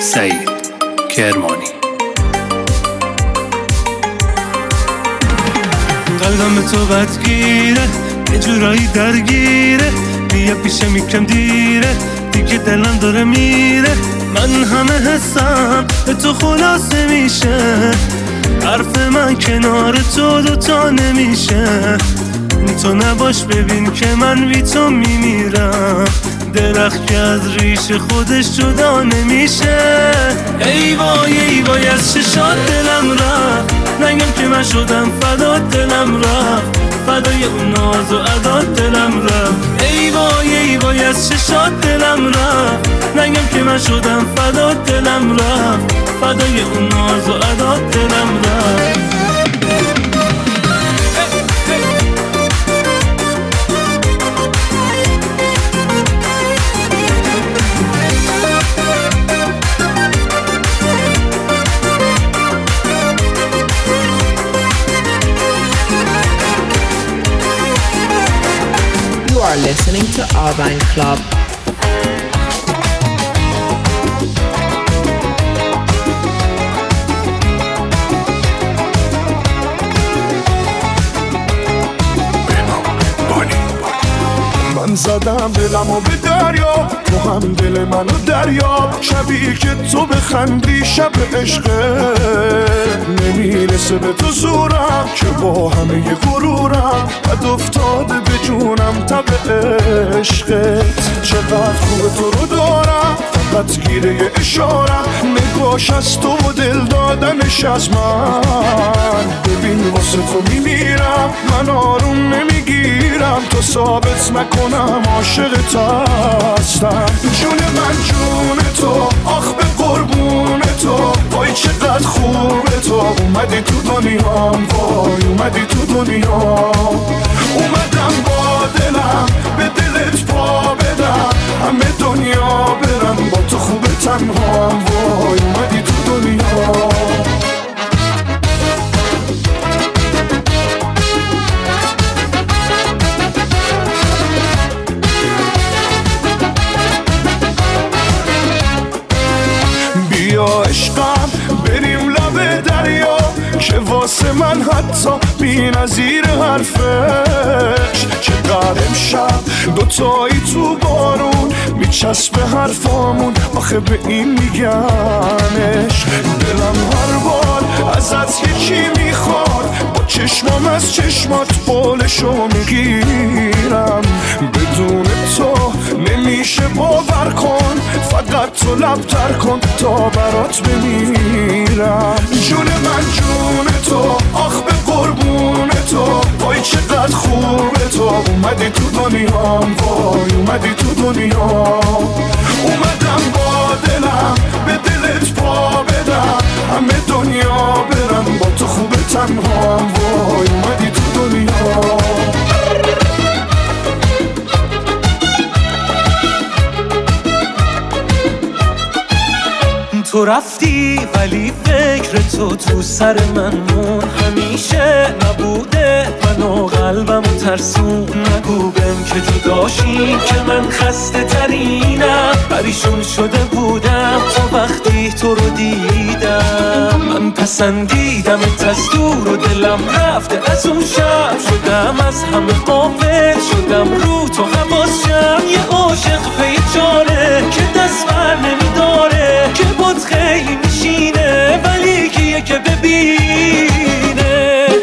سعید کرمانی. قلبم تو بدگیره، یه جورایی درگیره، بیا پیشم یکم دیره، دیگه دلم داره میره. من همه حسم به تو خلاصه میشه، حرف من کنار تو دوتا نمیشه. تو نباش ببین که من بی تو میمیرم، درخت که از ریش خودش جدا نمیشه. ای وای ای وای از چشات دلم رفت، نگم که من شدم فدات دلم رفت، فدای اون ناز و عدات دلم رفت. ای وای ای وای از چشات دلم رفت، نگم که من شدم فدات دلم رفت، فدای اون ناز و عدات دلم رفت. You are listening to Urban Club. من زدم دلمو به دریا، تو هم دل منو دریا. شبیه که تو بخندی شب عشقه، نمیرسه به تو زورم که با همه غرورم بد افتاده به جونم تب عشقت. چقدر خوب تو رو دارم، فقط گیره اشارم، نگاش از تو و دل دادنش از من. ببین واسه تو میمیرم، من آروم نمیگیرم تا ثابت نکنم عاشقت هستم. جون من جون تو، آخ به قربون تو، وای چقدر خوبه تو. اومدی تو دنیام، وای اومدی تو دنیا. اومدم با دلم به دلت پا بدم، همه دنیا برم با تو خوبه تنهام، وای اومدی تو دنیا. بیا عشقم بریم لب دریا، که واسه من حتی بی نظیر حرفش. چقدر امشب دوتایی تو بارون میچسبه حرفامون، آخه به این میگنش. دلم هر بار ازت یکی میخواد، با چشمام از چشمات قولشو میگیرم. بدون تو نمیشه باور کن، فقط تو لبتر کن تا برات بمیرم. جون من جون تو، آخ به قربون تو، وای چقدر خوبه تو. اومدی تو دنیام، وای اومدی تو دنیا. اومدم با دلم به دلت پا بدم، همه دنیا برم با تو خوبه تنهام، وای اومدی تو دنیا. تو رفتی ولی فکر تو سر من مون، همیشه نبوده منو قلبم ترسون. نگو بهم که جداشی که من خسته ترینم، پریشون شده بودم تا وقتی تو رو دیدم. من پسندیدم از دور و دلم رفته از اون شب، شدم از همه غافل، شدم رو تو حواسم. یه عاشق پی چاره که دست بر نمیداره، که بود خیلی میشینه ولی کیه که ببینه.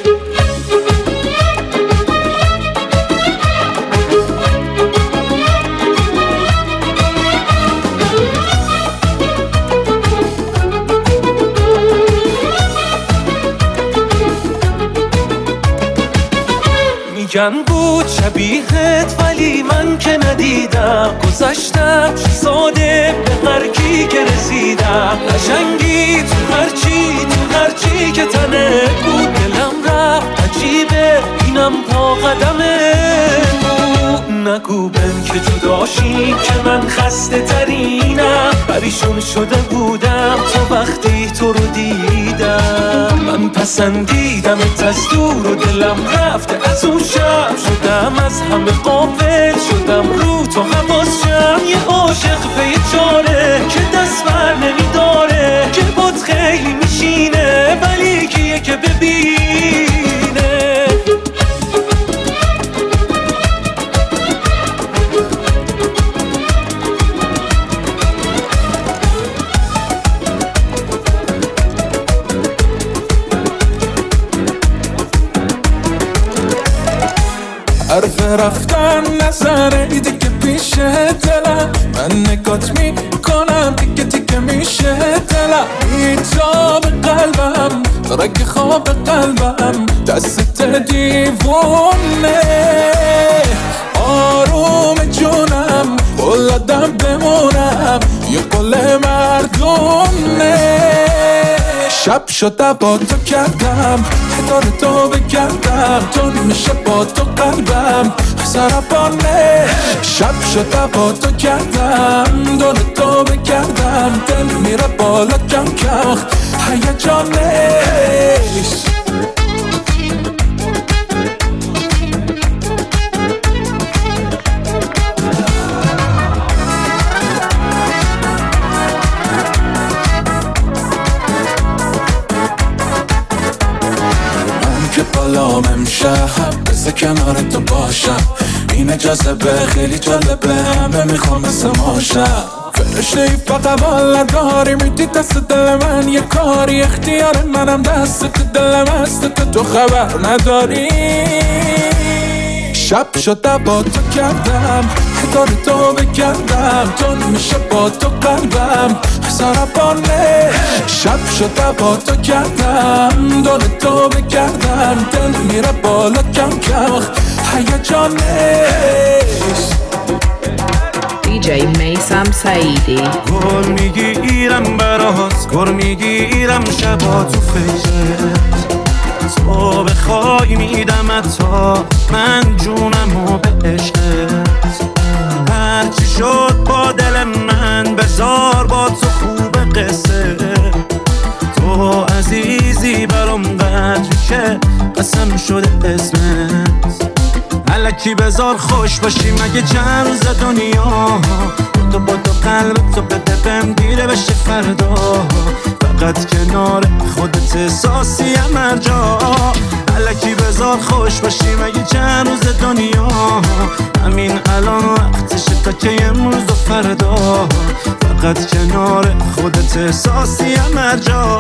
میگن بود شبیهت ولی من که ندیدم، گذشتم ساده به هر کی که رسیدم. قشنگی تو هرچی که تنه بود، دلم رفت عجیبه اینم پا قدمه بود. نگو بهم که جداشی که من خسته ترینم، پریشون شده بودم تا وقتی تو رو دیدم. من پسندیدم از دور و دلم رفته از اون شب، شدم از همه غافل، شدم رو تو حواسم. یه عاشق پی چاره که دست بر نمیداره، رفتن نزنه دیگه پیش دلم، من نگات میکنم دیگه دیگه میشه دلم. بیتاب قلبم رگ خواب قلبم دست دیوونه، آروم جونم قلدم بمونم یه قل مردونه. شب شده با تو کردم هدار تو بگردم، تو میشه با تو قلبم سربانه. شب شده با تو کردم دور تو بگردم، دل میره بالا کم کم هیجانش. بالام امشب بذار کنار تو باشم، این جذبه خیلی جالبه، همه میخوام مثل ماشم. فرشته ای فقط بال نداری، میدی دست دل من یه کاری، اختیار منم دست دلم هست تو خبر نداری. شب شده با تو کردم هدار تو بگردم، تو میشه با تو قلبم سربانه. شب شده با تو کردم دور تو بگردم، دل میره بالا کم کم هیجانش. DJ Maysam Saidi. گل میگیرم برات، گل میگیرم شبا تو فکرت، تو بخوای میدم تا من جونمو به عشقت. هرچی شد با دل من بذار با تو خوب قصه، تو عزیزی برام قدری که قسم شده اسمت. الکی بذار خوش باشی مگه چند روز دنیا، تو با تو قلب تو بده بهم دیره بشه فردا، فقط کنار خودت احساسیم هر جا. الکی بذار خوش باشی مگه چند روز دنیا، همین الان وقتشه تا که امروز و فردا، فقط کنار خودت احساسیم هر جا.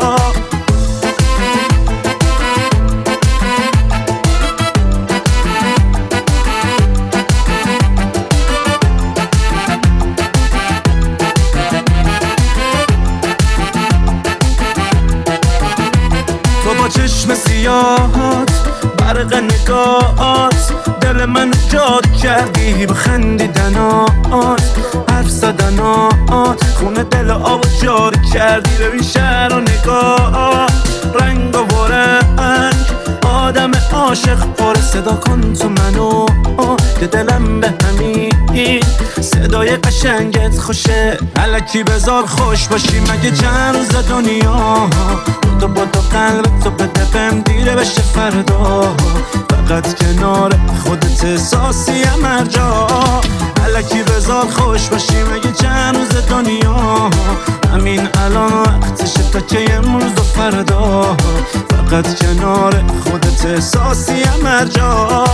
با چشم سیاهات برق نگاهات دل من جاد کردی، بخندیدنات حرف زدنات خونه دل آب جاری کردی. ببین شهر و نگاه رنگ و رنگ آدم عاشق پر صدا کن تو منو که دلم به همین صدای قشنگت خوشه. الکی بذار خوش باشی مگه چند روز دنیا، تو با تو قلب تو بده بهم دیره بشه فردا، فقط کنار خودت احساسیم هر جا. الکی بذار خوش باشی مگه چند روز دنیا، همین الان وقتشه تا که امروز و فردا، فقط کنار خودت احساسیم هر جا.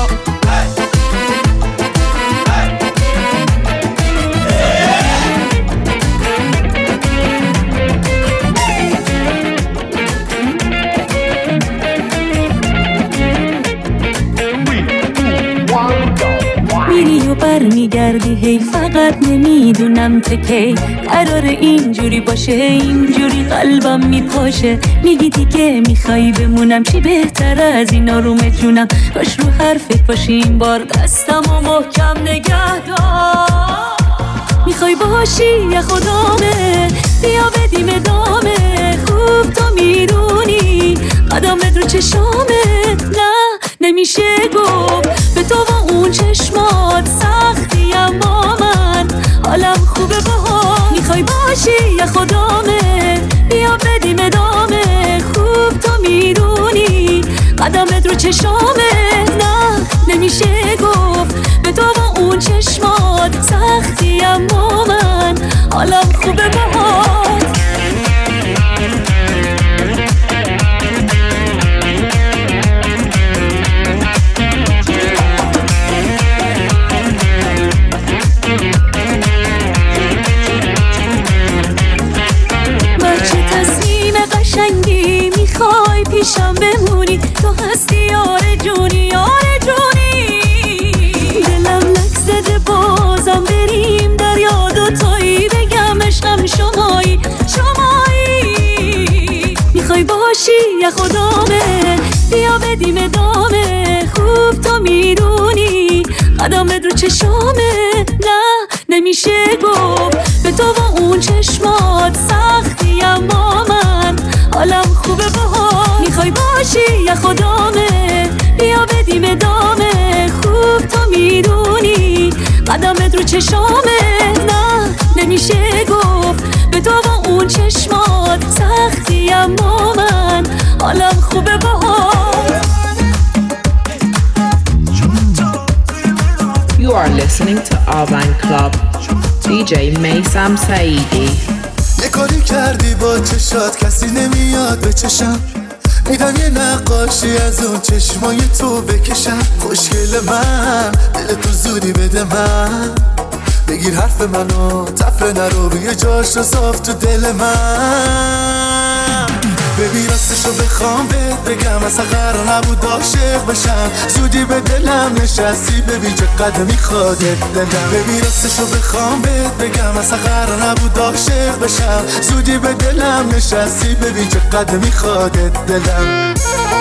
میری و بر میگردی هی فقط نمیدونم که کی قرار اینجوری باشه، اینجوری قلبم میپاشه. میگی دیگه میخوای بمونم، چی بهتر از این آرومه جونم، کاش رو حرفت باشی این بار دستم و محکم نگه دار. میخوای باشی یا خدامه بیا بدیم ادامه، خوب تو میدونی قدمت رو چشامه. نه نمیشه گفت به تو با اون چشمات سختی، اما من حالم خوبه باها. میخوای باشی یا خدامه بیا بدیم ادامه، خوب تو میدونی قدمت رو چشامه. نه نمیشه گفت به تو با اون چشمات سختی، اما من حالم خوبه باهات. پیشم بمونی تو هستی یار یه خدامه بیا بدیم ادامه خوب تو میدونی قدمت رو چشامه نه نمیشه گفت به تو با اون چشمات سختی اما من حالم خوبه باهات میخوای باشی یه خدامه بیا بدیم ادامه خوب تو میدونی قدمت رو چشامه نه نمیشه گفت به تو با اون چشمات سختی اما من حالم خوبه باهات. You are listening to Arban Club. DJ Maysam Saidi. یه کاری کردی با چشات کسی نمیاد به چشم میدم یه نقاشی از اون چشمای تو بکشم خوشگل من دل تو زودی بده من بگیر حرف منو تفره نرو بیا جاش رو صاف تو دل من ببین راستشو بخوام بهت بگم اصلا قرار نبود عاشق بشم زودی به دلم نشستی ببین چقدر میخوادت دلم ببین راستشو بخوام بهت بگم اصلا قرار نبود عاشق بشم زودی به دلم نشستی ببین چقدر میخوادت دلم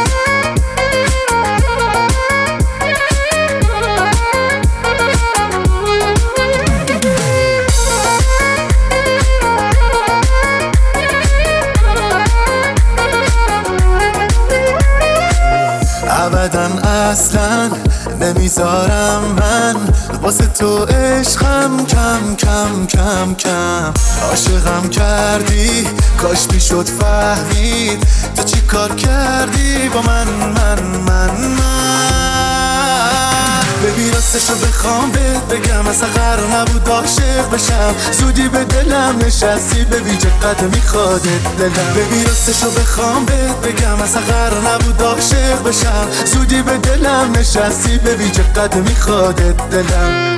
ابداً اصلاً نمیذارم من واسه تو عشقم کم کم کم کم عاشقم کردی کاش میشد فهمید تو چی کار کردی با من ببین راستشو بخوام بهت بگم اصلا قرار نبود عاشق بشم زودی به دلم نشستی ببین چقدر میخوادت دلم ببین راستشو بخوام بهت بگم اصلا قرار نبود عاشق بشم زودی به دلم نشستی ببین چقدر میخوادت دلم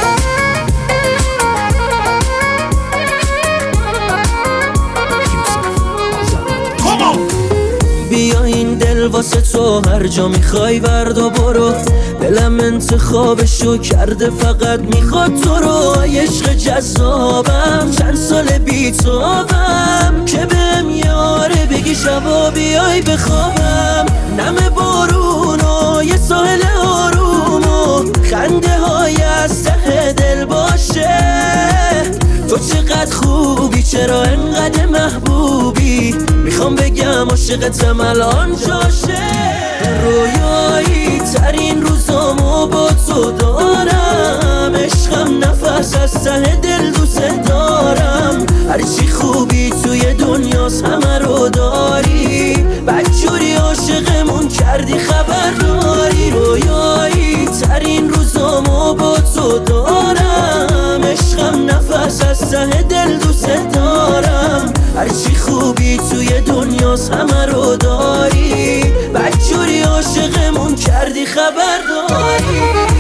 بیا این دل واسه تو هر جا میخوای ورد و برو دلم انتخابشو کرده فقط میخواد تو رو عشق جذابم چند سال بیتابم که بهم یاره بگی شبا بیای بخوابم نم بارون و یه ساحل آروم و خنده های از ته دل باشه تو چقدر خوبی چرا انقدر محبوبی میخوام بگم عاشقتم الان جاشه رویایی ترین روزامو با تو دارم عشقم نفس از ته دل دوست دارم هرچی خوبی توی دنیاست همه رو داری بدجوری عاشقمون کردی خبر داری رویایی ترین روزامو با تو دارم عشقم نفس از ته دل دوست دارم هرچی خوبی توی دنیاست همه رو داری بدجوری عاشقمون کردی خبر داری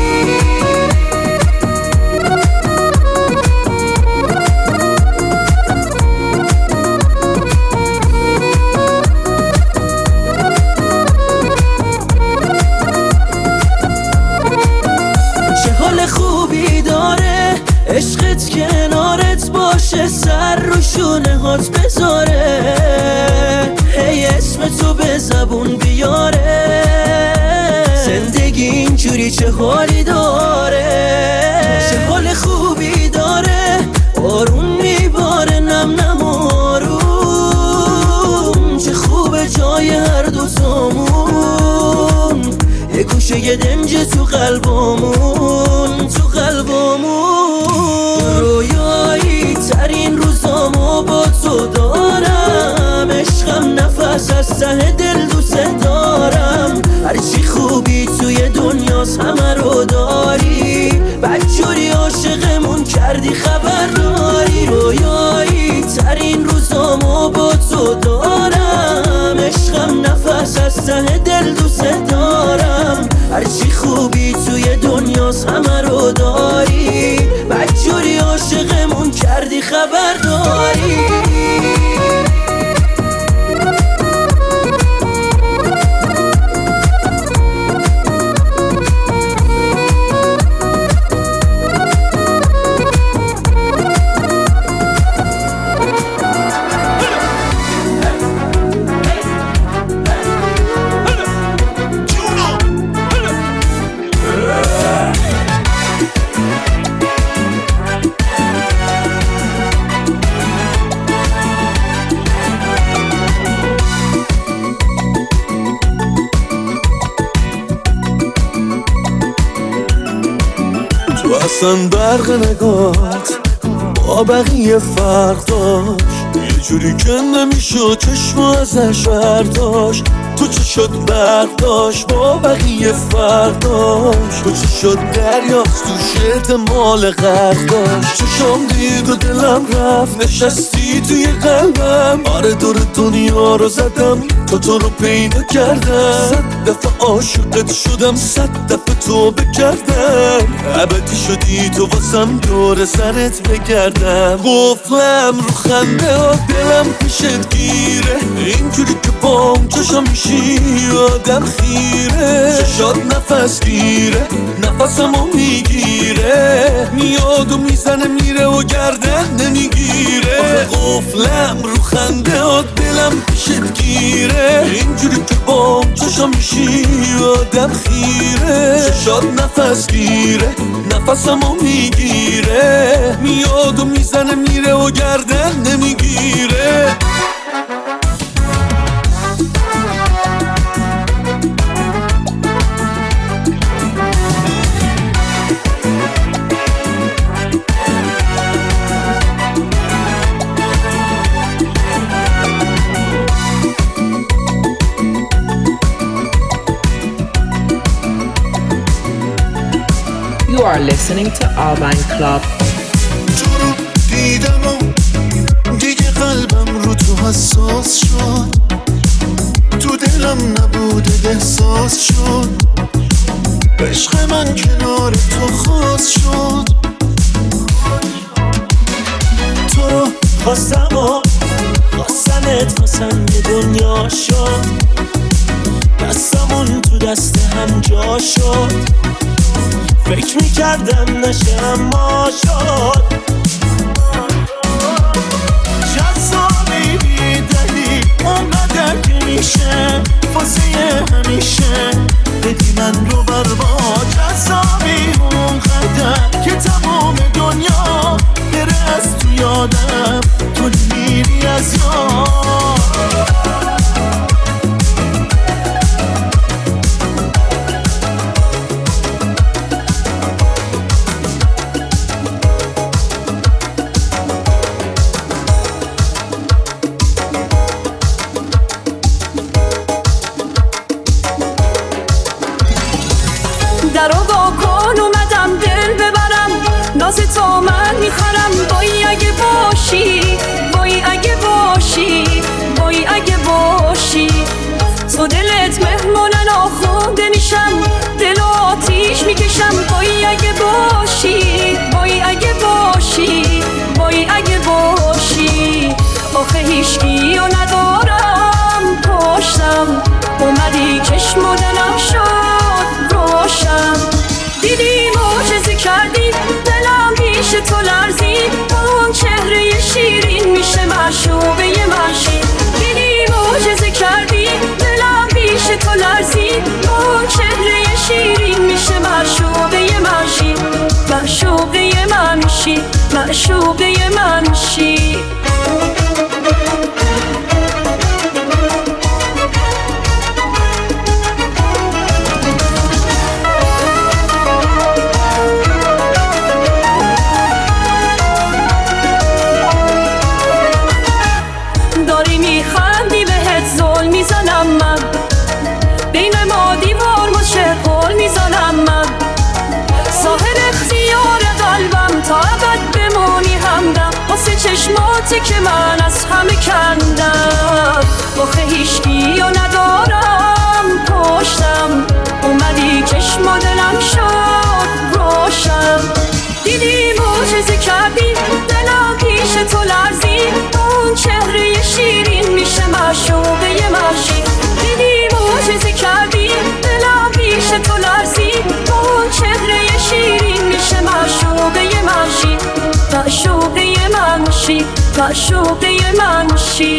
چه حال خوبی داره عشقت کنارت باشه سر رو شونه هات بذاره هی اسم تو به زبون بیاره زندگی اینجوری چه حالی داره چه حال خوبی داره آروم میباره نم نم آروم چه خوبه جای هر دوتامون یه گوشه یه دنج تو قلبمون رویایی ترین روزامو با تو دارم عشقم نفس از ته دل دوست دارم هرچی خوبی توی دنیاست همه رو داری بدجوری عاشقمون کردی خبر داری رویایی ترین روزامو با تو دارم عشقم نفس از ته دل دوست دارم هرچی خوبی توی دنیاست همه رو داری بدجوری عاشقمون کردی خبر داری اصلا برق نگات با بقیه فرق داشت، یه جوری که نمیشد چشم ازش برداشت. تو چه شد برق داشت با بقیه فرق داشت، تو چه شد دریاست توش احتمال غرق داشت. چشم دید و دلم رفت نشستی توی قلبم، آره دور دنیا رو زدم تا تو رو پیدا کردم. 100 دفعه عاشقت شدم 100 دفعه توبه کردم، ابدی شدی تو واسم دور سرت بگردم. قفلم رو خنده ها دلم پیشت گیره، اینجوری که بام چشم میشی آدم خیره. چشات نفس گیره نفسمو میگیره، میاد و میزنه میره و گردن نمیگیره. قفلم رو خنده ها دلم پیشت گیره، اینجوری که بام چشم میشی آدم خیره. چشات نفس گیره نفسمو میگیره، میاد و میزنه میره و گردن نمیگیره. You are listening to Urban Club. تو رو دیدم و دیگه قلبم رو تو حساس شد، تو دلم نبوده احساس شد. عشق من کنار تو خاص شد، تو رو خواستم و خواستنت واسم یه دنیا شد. دستمون تو دست هم جا شد، فکر میکردم نشه اما شد. جذابی بیدلی اونقدر که میشه واسه همیشه بدی من رو برباد. جذابی اونقدر که تمام دنیا بره از تو یادم، تو میری از یاد. درو با کن اومدم دل ببرم، ناز تو من میخورم. بایی اگه باشی، بایی اگه باشی، بایی اگه باشی. تو دلت مهمونن آخونده میشم، دل آتیش میکشم. بایی اگه باشی، بایی اگه باشی، بایی اگه باشی. آخه هیچکی رو ندارم پشتم، اومدی چشم و دلم شد روشن. دیدی معجزه کردی دلم پیش تو لرزید، اون چهره شیرین میشه معشوقه منشی. دیدی معجزه کردی دلم پیش تو لرزید، اون چهره شیرین میشه معشوقه منشی. معشوقه منشی، معشوقه منشی. داری میخندی بهت زل میزنم من، بین ما دیوار مچه قول میزنم من. ساحل اختیار قلبم تا ابد بمونی همدم، واسه چشماتی که من از همه کندم. آخه هیچکی رو ندارم پشتم، اومدی چشم و دلم شد روشن. دیدی معجزه کردی دلم پیش تو لرزید، اون چهره شیرین میشه معشوقه منشی. دیدی معجزه کردی دلم پیش تو لرزید، اون چهره شیرین میشه معشوقه منشی. معشوقه منشی، معشوقه منشی.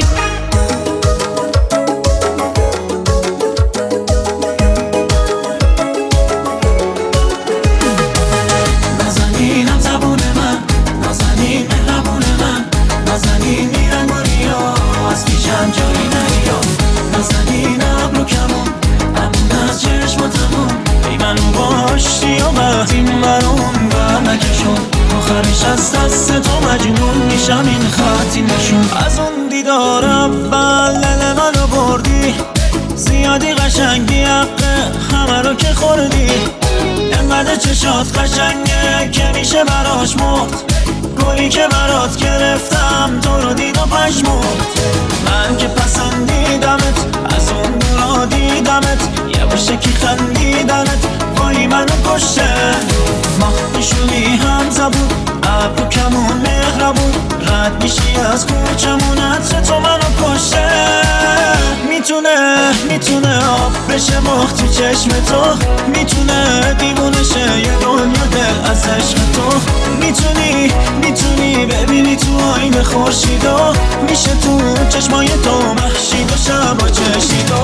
نازنینم زبون من، نازنین مهربون من، نازنین میرن گلیا از پیشم جایی نیا. نازنین ابرو کمون همون از چشماتمون، ای منو باشی و وقتی منون و نکش از دست تو مجنون میشم این خطی نشون از اون دیدار اول دل منو بردی زیادی قشنگی حقه همه رو که خوردی انقدر چشات قشنگه که میشه براش مرد گلی که برات گرفتم تو رو دید و پشمرد من که پسندیدمت از اون دورا دیدمت یه باشه که خندیدنت وای منو کشته ماه نشونی هم زبون ابرو کمون مهربون رد میشی از کوچمون عطر تو منو کشته میتونه آب بشه مخ تو چشم تو میتونه دیوونه شه یه دنیا دل از عشق تو میتونی ببینی تو آینه خورشیدو میشه تو چشمای تو مخشید و شبا چشیدو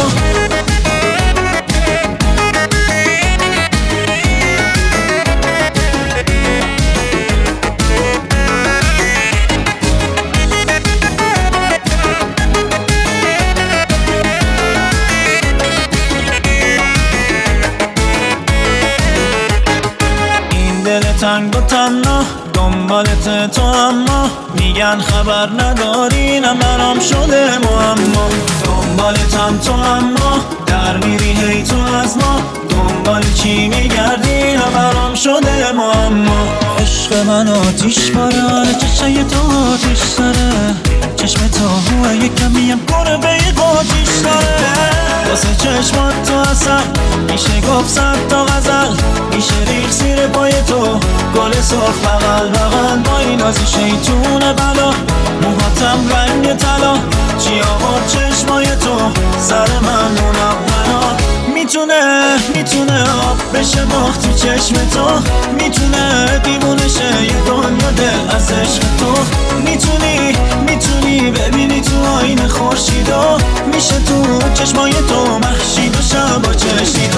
تنگ و تنها دنبالت تو اما میگن خبر نداری نه برام شده معما دنبالتم تو اما در میری هی تو از ما دنبال چی میگردی نه برام شده معما عشق من آتیش باره چشای تو آتیش سره چشم تو هوه یکمیم گربه قاتیش داره واسه چشمات تو اصل میشه گفت صد تا غزل میشه ریخ زیر پای تو گل سرخ بغل بغل با این نازی شیطون بلا موهاتم رنگ طلا چی آورد چشمای تو سر من منونا میتونه آب بشه مخ تو چشم تو میتونه دیوونه شه یه دنیا دل از عشق تو میتونی ببینی تو آینه خورشیدو میشه تو چشمای تو مخشید و شبا چشیدو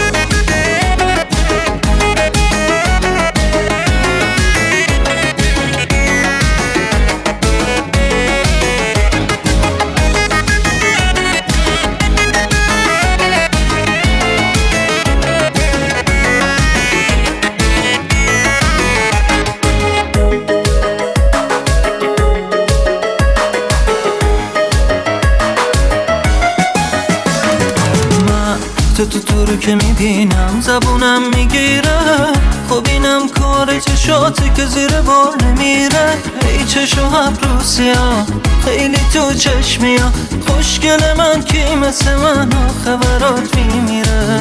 تو رو که میبینم زبونم میگیره خب اینم کار چشاتی که زیر بار نمیره ای چشو ابرو سیاه خیلی تو چشمی ها خوشگل من کی مثل من خبرات میمیره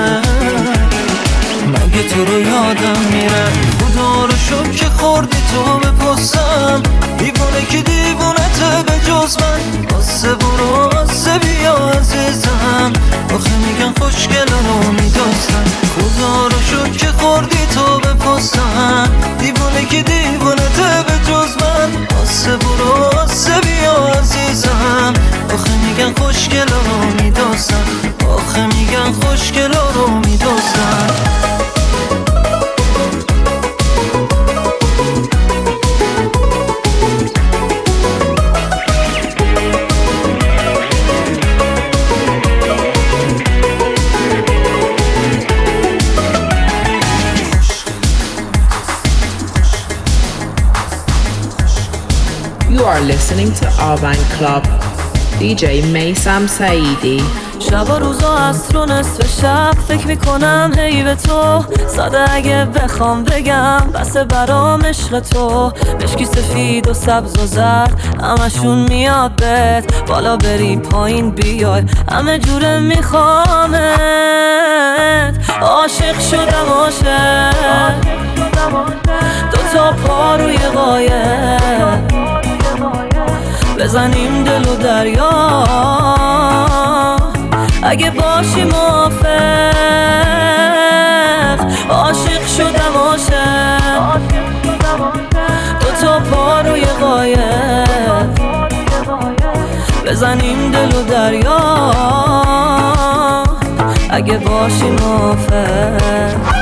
مگه تو رو یادم میره خدا رو شکر که خوردی تو بپسم دیوونه که دیوونته به جز من آسه برو آسه بیا عزیزم آخه میگن خوشگل رو میدازم خدا رو شکر که خوردی تو بپسم دیوونه که دیوونته به جز من آسه برو آسه بیا عزیزم آخه میگن خوشگل رو میدازم آخه میگن خوشگل رو میدازم You are listening to Arban Club. DJ Maysam Saidi. شب و روزا عصر و نصف شب فکر میکنم هی به تو ساده اگه بخوام بگم بسه برام عشق تو مشکی سفید و سبز و زرد همشون میاد بهت بالا بری پایین بیای همه جوره میخوامت عاشق شدم عاشق دوتا پا روی قایق بزنیم دل و دریا اگه باشی موافق عاشق شدم عاشق دوتا پا روی قایق بزنیم دل و دریا اگه باشی موافق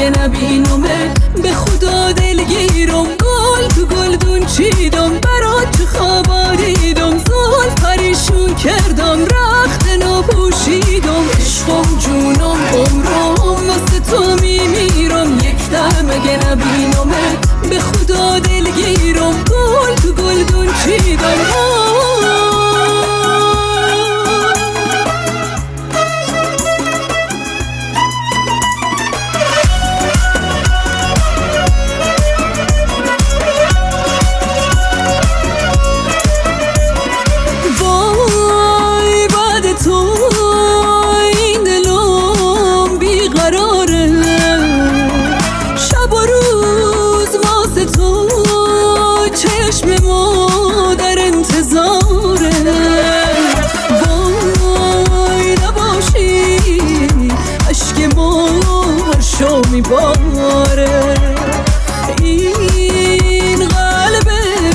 مگه نبینمه به خدا دلگیرم گل تو گلدون چیدم برات تو خوابا دیدم زل پریشون کردم رخت نو پوشیدم عشقم جونم عمرم واسه تو میمیرم یک ده مگه نبینمه به خدا دلگیرم گل تو گلدون چیدم میباره این قلب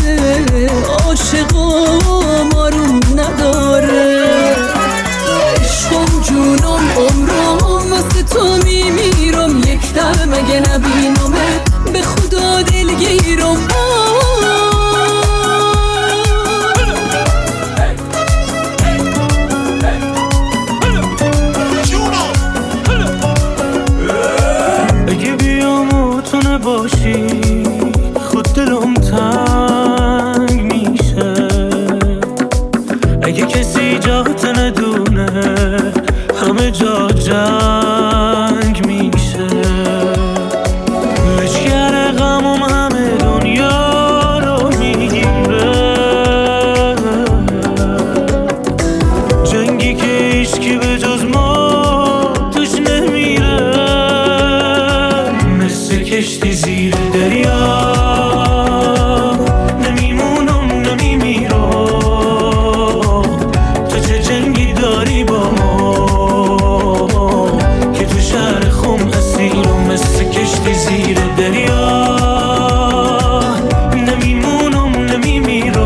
عاشقم آروم نداره عشقم جونم عمرم واسه تو میمیرم یک ده مگه نبینمه به خدا دلگیرم باشی خود دلم تنگ میشه اگه کسی جات ندونه همه جا جنگ میشه لشگر غمم همه دنیا رو میگیره جنگی که هیچکی به جز ما توش نمیره کشتی زیر دریا نمیمونم نمیمیرم تو چه جنگی داری با ما که تو شهر خم اسیرم مثل کشتی زیر دریا نمیمونم نمیمیرم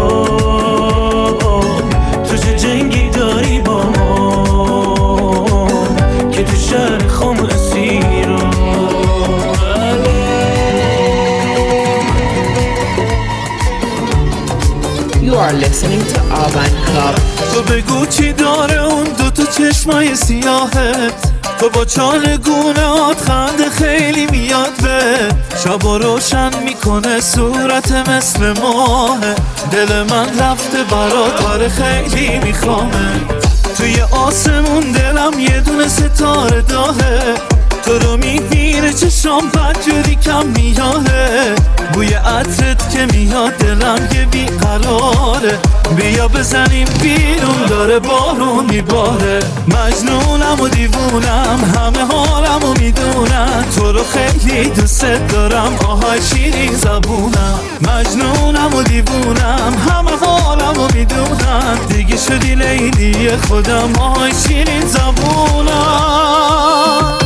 تو چه جنگی داری با ما که تو شهر خم اسیرم You are listening to Urban Club. تو بگو چی داره اون دوتا چشمای سیاهت تو با چالگونهات خنده خیلی میاد به شبا روشن میکنه صورت مثل ماهه دل من رفته برات آره خیلی میخوامه توی آسمون دلم یه دونه ستاره داهه تو رو میگیره چشام بدجوری کم میاده بوی عطرت که میاد دلم یه بیقراره بیا بزنیم بیرون داره بارون میباره مجنونم و دیوونم همه حالم و میدونم تو رو خیلی دوست دارم آهای شیرین زبونم مجنونم و دیوونم همه حالم و میدونم دیگه شدی لیلی خودم آهای شیرین زبونم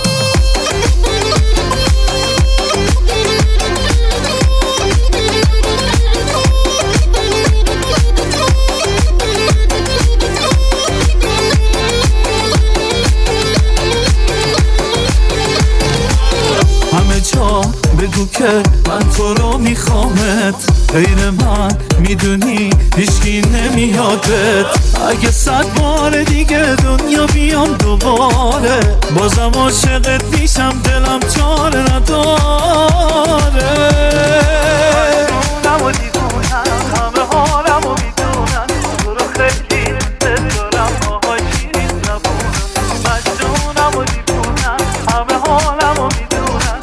بگو که من تو رو میخوامت غیر من میدونی هیچکی نمیادت اگه 100 بار دیگه دنیا بیام دوباره بازم عاشقت میشم دلم چاره نداره مجنونم و دیوونم همه حالم و میدونم تو رو خیلی دوست دارم آهای شیرین زبونم مجنونم و دیوونم همه حالم و میدونم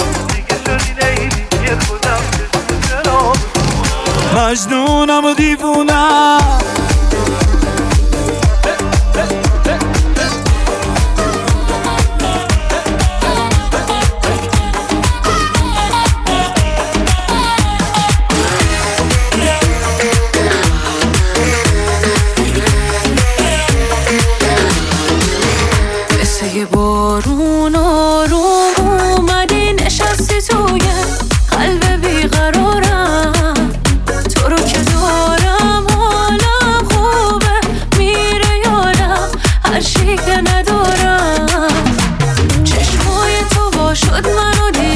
مجنونم و دیوونم مثل یه بارون آروم اومدی نشستی توی قلب بیقرارم تو رو که دارم حالم خوبه میره یادم هر شی که ندارم چشمای تو با شد منو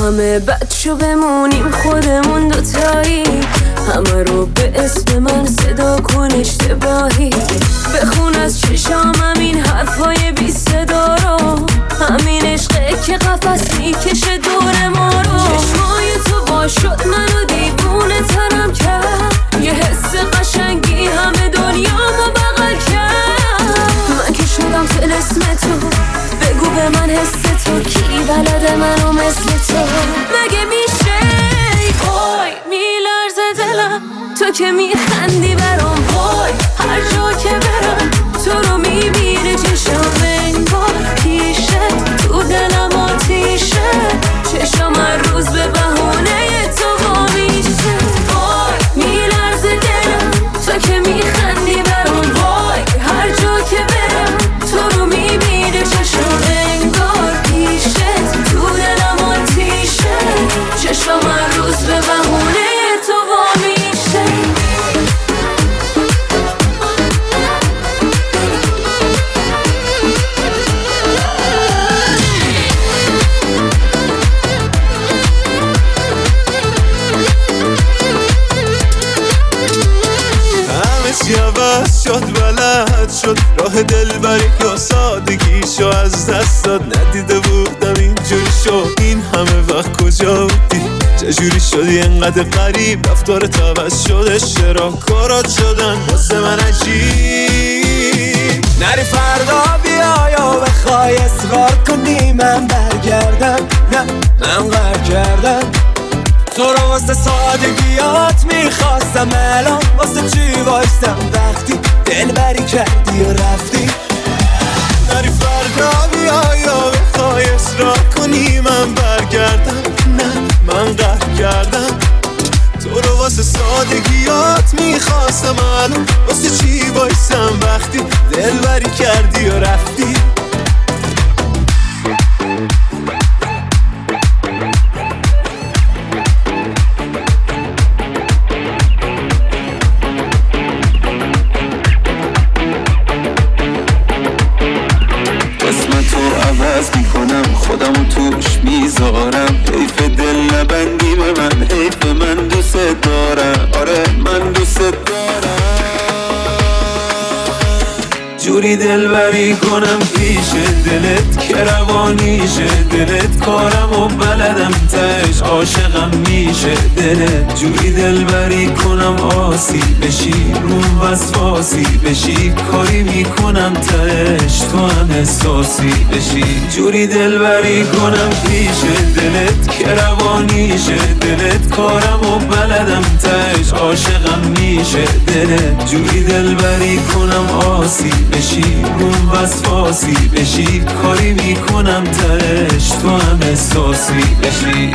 همه بچه بمونیم خودمون دوتایی، همه رو به اسم من صدا کن اشتباهی، بخون از چشامم این حرفای بی صدا رو، همین عشقه که قفس میکشه دور ما رو. چشمای تو با شد منو دیوونه ترم کرد، یه حس قشنگی همه دنیامو بغل کرد. من که شدم طلسم تو، بگو به من حس تو، کی بلده منو مثل تو؟ مگه میشه وای میلرزه دلم تو که میخندی برام، وای هر جا که برم تو رو میبینه چشم، انگار پیشه تو دلم آتیشه، چشم هر روز به بهونه تو وا میشه. وای میلرزه دلم تو که میخندی برام، وای هر جا که برم تو رو میبینه چشم، انگار پیشه تو دلم آتیشه، چشم هر روز به بهونه تو وا میشه. عوض شد بلد شد راه دلبری یا سادگیشو از دست داد، ندیده بودم اینجوری شد، این همه وقت کجا بودی؟ چجوری شدی انقدر غریب؟ رفتارت عوض شده، چرا کارات شدن واسه من عجیب؟ نری فردا بیا یا بخوای اصرار کنی من برگردم، نه من قهر کردم تو رو واسه سادگیات میخواستم، الان واسه چی وایستم وقتی دلبری کردی و رفتی؟ نری فردا بیا یا بخوای اصرار کنی من برگردم، نه من قهر کردم تو رو واسه سادگیات میخواستم، الان واسه چی وایستم وقتی دلبری کردی و رفتی؟ خودمو توش میذارم، حیف دل نبندی به من، حیف من دوست دارم، آره من دوست دارم، جوری دلبری کنم پیش دلت که روانیشه دلت، کارم و بلدم تش عاشقم میشه دلت، جوری دلبری کنم آسی بشی روم وسواسی بشی، کاری میکنم تش تو هم احساسی بشی، جوری دلبری کنم پیش دلت که روانیشه دلت، کارم و بلدم تش عاشقم میشه دلت، جوری دلبری کنم آسی بشی روم وسواسی بشی، کاری میکنم تش تو هم احساسی بشی.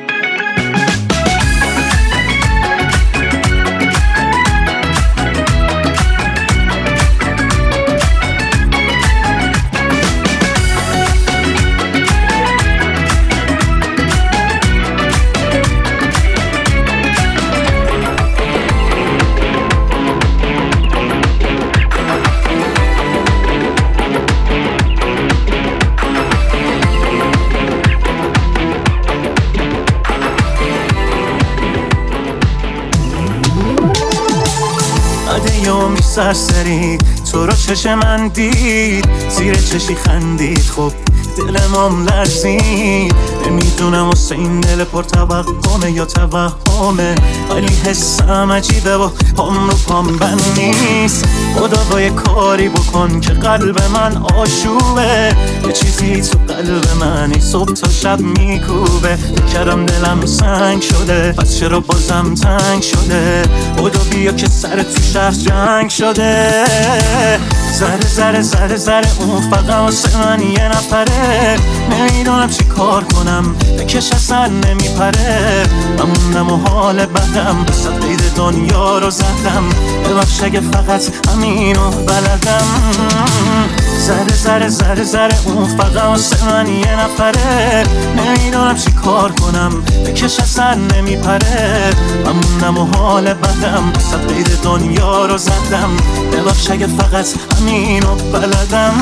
یومی سرسری تو رو چشم من دید، زیر چشی خندید، خب دلمم لرزید، نمیدونم واسه این دل پر توقمه یا توهمه، ولی حسم عجیبه و پام رو پام بند نیست، خدا باید کاری بکن که قلب من آشوبه، یه چیزی تو قلب منی صبح تا شب میکوبه، کردم دلم سنگ شده پس چرا بازم تنگ شده، خدا بیا که سر تو شهر جنگ شده، ذره ذره ذره ذره اون فقط واسه من یه نفره، نمیدونم چی کار کنم بکش اصلا نمیپره، من موندم و حال بدم بسات قید دنیا رو زدم، ببخش اگه فقط همینو بلدم، ذره ذره ذره ذره اون فقط واسه من یه نفره، نمیدونم چی کار کنم بکش اصلا نمیپره، من موندم و حال بدم بسات قید دنیا رو زدم، ببخش اگه فقط همینو بلدم.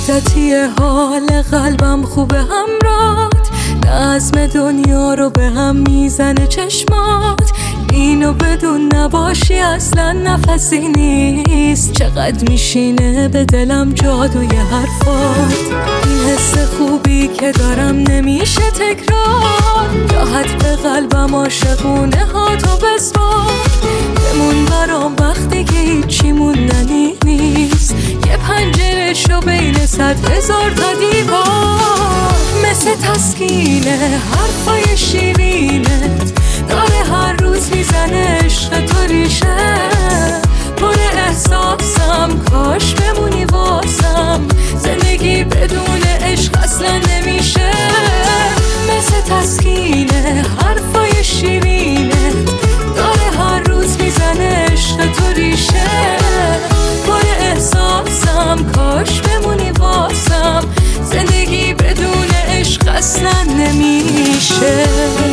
مدتی حال قلبم خوبه همرات، نظم دنیا رو به هم میزنه چشمات. اینو بدون نباشی اصلا نفسی نیست، چقدر میشینه به دلم جادوی حرفات. این حس خوبی که دارم نمیشه تکرار، راحت به قلبم عاشقونه ها تو بسپار. بمون برام وقتی که هیچی موندنی نیست، یه پنجره شو بین 100,000 تا دیوار. مثل تسکینه حرفای شیرینت داره هر روز میزنه عشق تو ریشه. پر احساسم کاش بمونی واسم، زندگی بدون عشق اصلا نمیشه. مثل تسکینه حرفای شیرینت داره هر روز میزنه عشق تو ریشه. پر احساسم کاش بمونی واسم، زندگی بدون عشق اصلا نمیشه.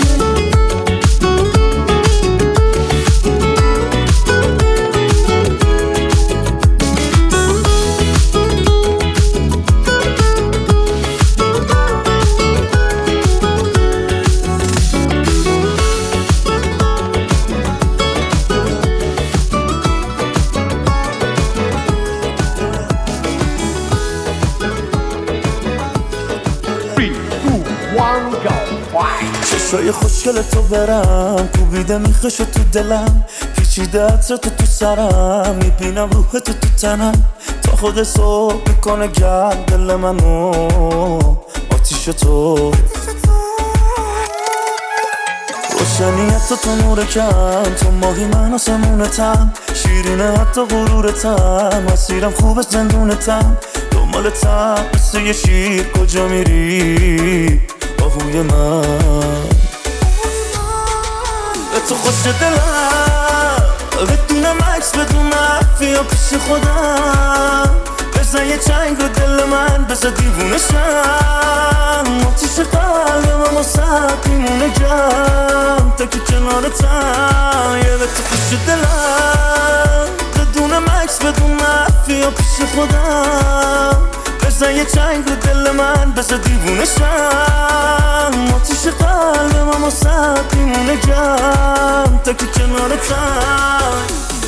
چشای خوشگل تو برم کوبیده میخشو تو دلم، پیچیده عطر تو سرم، میبینم روح تو تنم. تا خود صبح میکنه گرم دل منو آتیش تو. روشنیت تو نور کم، تو ماهی من آسمونتم، شیرینه حتی غرورتم، مسیرم خوبه زندونتم، دنبالتم مثل یه شیر. کجا میری آهوی من؟ به تو خوش دلم، بدونم عکس بدون حرفی یا پیش خودم. بزن یه چنگ رو دل من، بزن دیوونه شم. آتیش قلب من واسه میمونه گرم تا که کنارتم. یه به تو خوش دلم، بدونم عکس بدون حرفی یا پیش خودم. بزن یه چنگ رو دل من، بزن دیوونه شم. آتیش قلب من واسه میمونه گرم تا که کنارتم.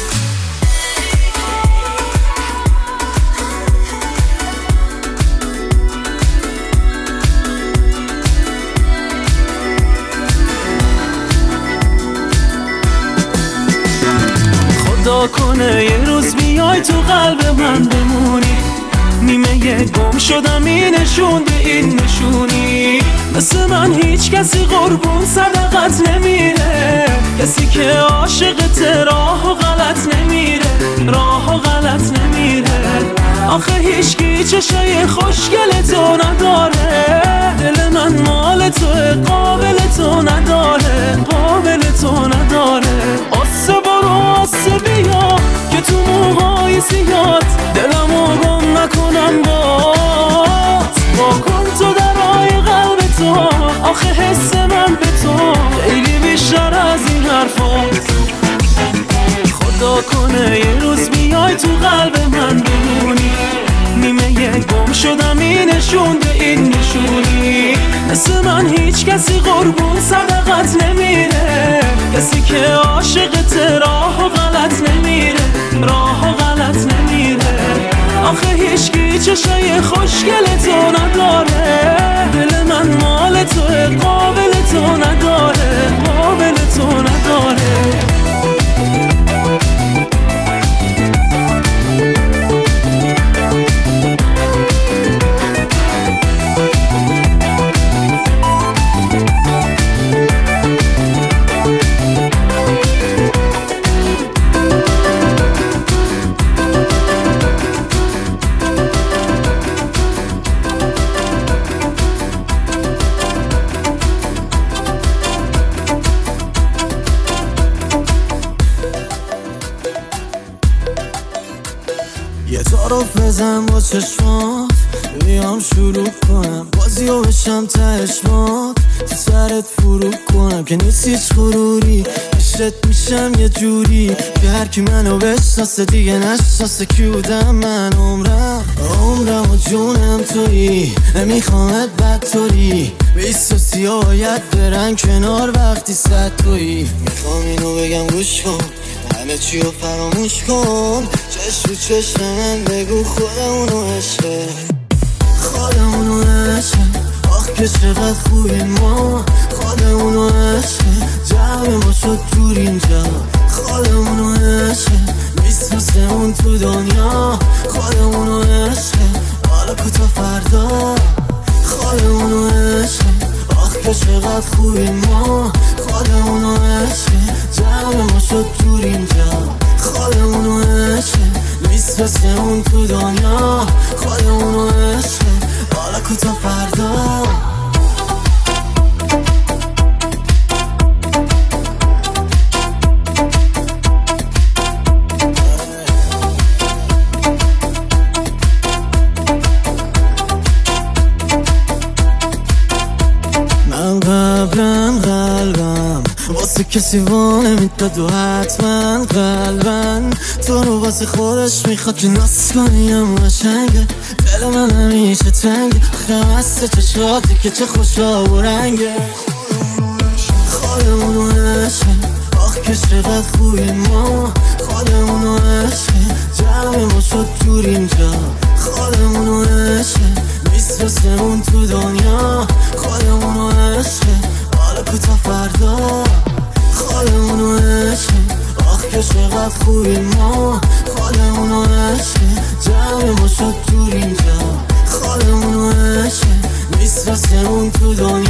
خدا کنه یه روز بیای تو قلب من بمونی، نیمه گم شدم این نشون به این نشونی. مثل من هیچ کسی قربون صدقت نمیره، کسی که عاشقت راه و غلط نمیره، راه و غلط نمیره. آخه هیچکی چشای خوشگل تو نداره، دل من مال تو قابل تو نداره، قابل تو نداره. آسه برو آسه بیا که تو موهای سیات دلمو گم نکنم بات. با کن تو درای قلب تو، آخه حس من به تو خیلی بیشتر از این حرفات. خدا کنه یه روز بیای تو قلب من بمونی، نیمه گم شدم این نشون به این نشونی. مثل من هیچ کسی قربون صدقت نمیره، کسی که عاشقت راه و غلط نمیره، راه و غلط نمیره. آخه هیچکی چشای خوشگل تو نداره، دل من مال تو قابل تو نداره، قابل تو نداره. یه تعارف بزن با چشمات، بیام شروع کنم بازیو بشم تشمات تو سرت فرو کنم که نیست هیچ غروری عشقت میشم یه جوری که هر کی منو بشناسه دیگه نشناسه کی بودم من. عمرم و جونم تویی نمیخوامت بدطوری به ایست و سیاه باید برن کنار وقتی صد تویی. میخوام اینو بگم گوش کن همه چی رو فراموش کن چشم رو چشم من بگو خودمونو عشقه خودمونو عشقه آخ که چقدر خوبیم ما خودمونو عشقه جمع ما شد دور اینجا خودمونو عشقه نیست مثل اون تو دنیا خودمونو عشقه حالا کتا فردا خودمونو عشقه آخ که چقدر خوبیم ما خودمونو عشقه جمع ما شد دور اینجا خودمونو عشقه نیست مثل اون تو دنیا خودمونو عشقه حالا کتا فردا. من قلبم واسه کسی وانه میداد و حتما قلبم تو رو واسه خودش میخواد که ناس کنیم قشنگه دل من همیشه تنگه خمسته چشاتی که چه خوشا و رنگه خودمونو عشقه آخ که چقدر خوبیم ما خودمونو عشقه جمع ما شد دور اینجا خودمونو عشقه نیست مثل اون تو دنیا خودمونو عشقه حالا کتا فردا خودمونو عشقه آخ که چقدر خوبیم ما خودمونو عشقه جمع ما شد دور اینجا خودمونو عشقه نیست مثل اون تو دنیا